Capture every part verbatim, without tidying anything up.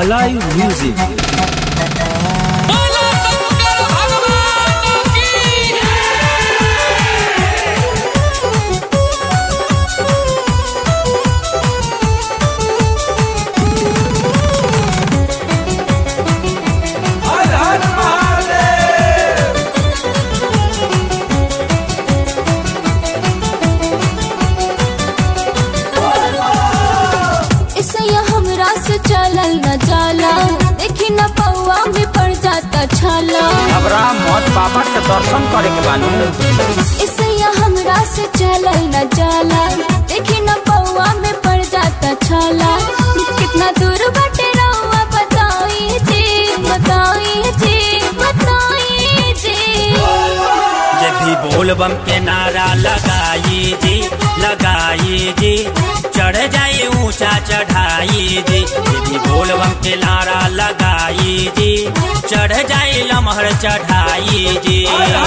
Alive Music. चलल न जाला देखी न पौआ में पड़ जाता छाला। हमरा मौत बाबा के दर्शन करे के बानू। इसैया हमरा से चलल न जाला देखी न पौआ में पड़ जाता छाला। कितना दूर बाटे रहुआ बताई जी बताई जी बताई जी। जब भी बोल बम के नारा लगाई जी लगाई जी चढ़ जाए ऊंचा चढ़ाई जी। जब भी बोल बम के नारा लगाई जी चढ़ जाए लमहर चढ़ाई जी।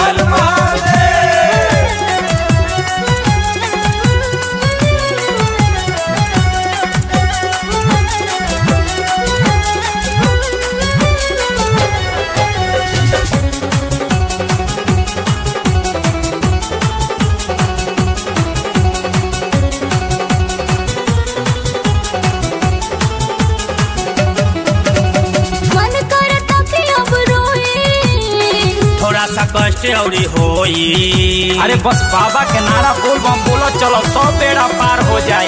कष्ट औरी होई। अरे बस बाबा के नारा बोल बम बोलो चलो सौ बेड़ा पार हो जाई।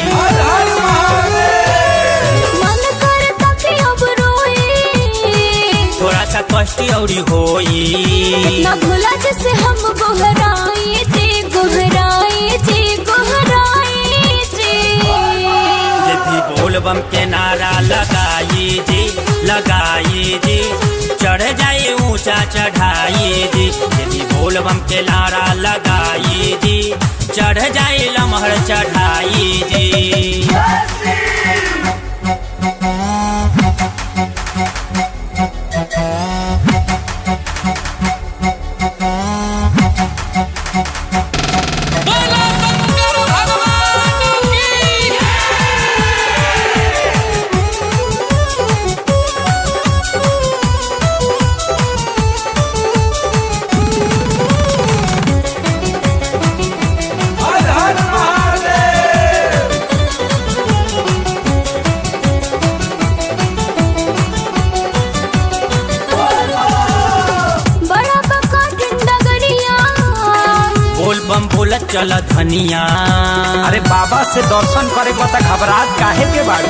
मन करता कि अब रोई थोड़ा सा कष्ट औरी होई। कितना भूला जैसे हम गोहराई जी गोहराई जी गोहराई जी। जब भी बोल बम के नारा लगाई जी लगाई जी चढ़ जाए ऊंचा चढ़ाई जी। यदि बोल बम के नारा लगाई जी चढ़ जाए लमहर चढ़ाई जी। बम बोलत चल धनिया। अरे बाबा से दर्शन करे को तक घबराहट काहे के बाड़ू।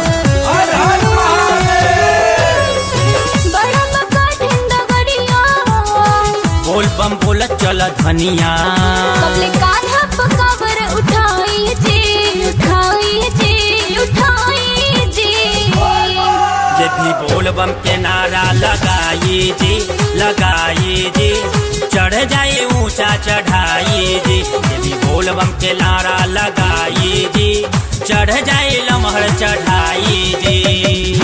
बोल बम बोलत चल धनिया। कवर उठाई जी उठाई जी उठाई जी। जब भी बोल बम के नारा लगाई जी लगाई जी चढ़ जाए ऊंचा चढ़ाई जी। यदि बोल बम के नारा लगाई जी चढ़ जाए लमहर चढ़ाई जी।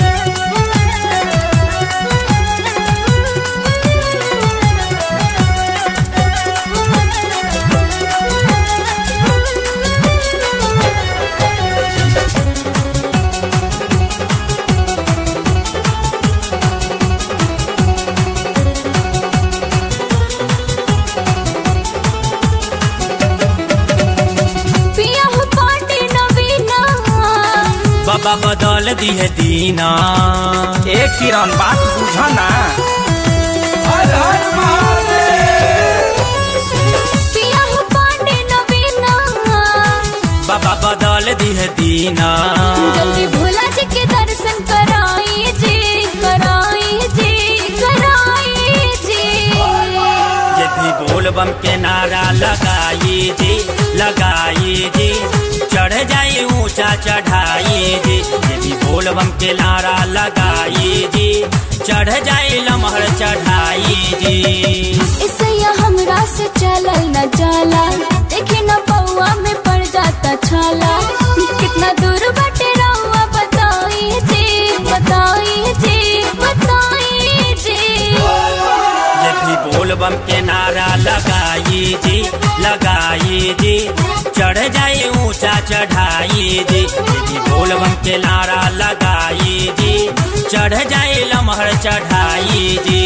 बाबा बदल दिए दीना। एक किरण बात बुझा ना। बाबा बदल दिए दीना। जल्दी भोला जी के दर्शन कराई जी कराई जी कराई जी। जब भी बोल बम के नारा लगाई जी लगाई जी चढ़ जाए ऊंचा चढ़ाई जी। यदि बोल बम के नारा लगाई जी चढ़ जाए लमहर चढ़ाई जी। इसैया हमरा से चलल न जाला देखी न पौआ में पड़ जाता छाला। कितना दूर बाटे रहुआ बताई जी बताई जी बताई जी। जब भी बोल बम के नारा लगाई जी लगाई जी चढ़ जाए ऊंचा चढ़ाई जी। बोल बम के नारा लगाई जी चढ़ जाए चढ़ाई जी।